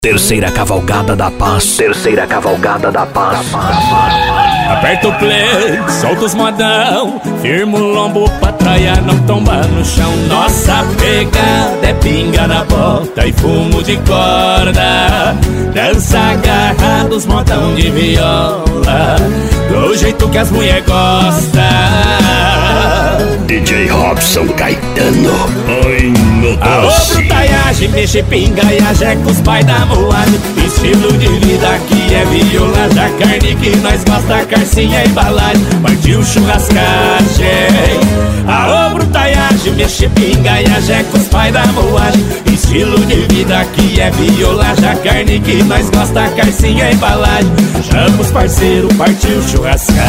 Terceira cavalgada da paz. Terceira cavalgada da paz. Aperta o play, solta os modão, firma o lombo pra traia não tombar no chão. Nossa pegada é pinga na bota e fumo de corda, dança agarrados, modão de viola, do jeito que as mulher gostam. DJ Robson Caetano. Oi, no doce. A brutaiagem, mexe pinga e ajeca os pai da moagem. Estilo de vida aqui é viola, da carne que nós gosta, carcinha e embalagem. Partiu churrascagem. A brutaiagem, mexe pinga e ajeca os pai da moagem. Estilo de vida aqui é viola, da carne que nós gosta, carcinha e embalagem. Chama os parceiros, partiu churrascagem.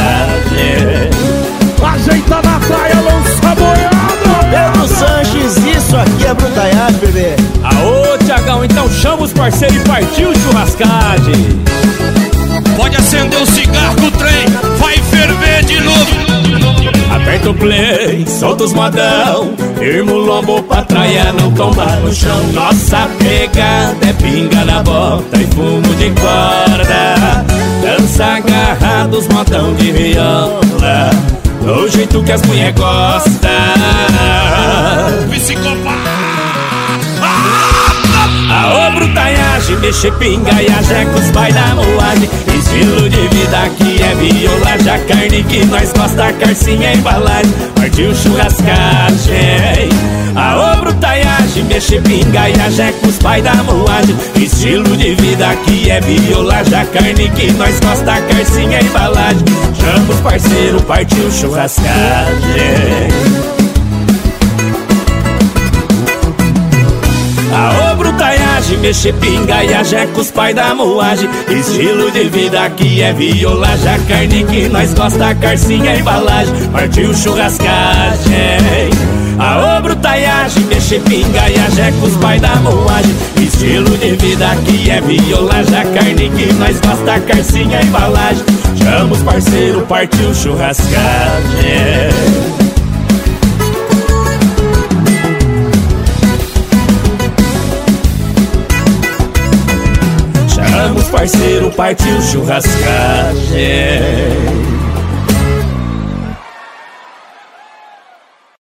Ajeita na praia, lança a boiada. Pedro Sanches, isso aqui é brutaiagem, bebê. Aô, Tiagão, então chama os parceiros e partiu churrascagem. Pode acender o cigarro que o trem vai ferver de novo. Aperta o play, solta os modão, firma o lombo pra traia não tombar no chão. Nossa pegada é pinga na bota e fumo de corda, dança agarrados, modão de viola, do jeito que as mulher gostam. Psicopata. A brutaiagem, mexe pinga e ajeca os pai da moagem. Estilo de vida aqui é viola, já carne que nós gosta, carcinha e embalagem. Partiu churrascagem. A brutaiagem, mexe pinga e ajeca os pai da moagem. Estilo de vida aqui é viola, já carne que nós gosta, carcinha e embalagem. Chama os parceiros, partiu churrascagem. A brutaiagem, mexe pinga e ajeca os pai da moagem. Estilo de vida aqui é viola, já carne que nós gosta, carcinha e embalagem. Partiu churrascagem. A brutaiagem, mexe pinga e ajeca os pai da moagem. Estilo de vida aqui é viola, já carne que nós gosta, carcinha e embalagem. Chama os parceiros, partiu churrascagem. Chama os parceiros, partiu churrascagem.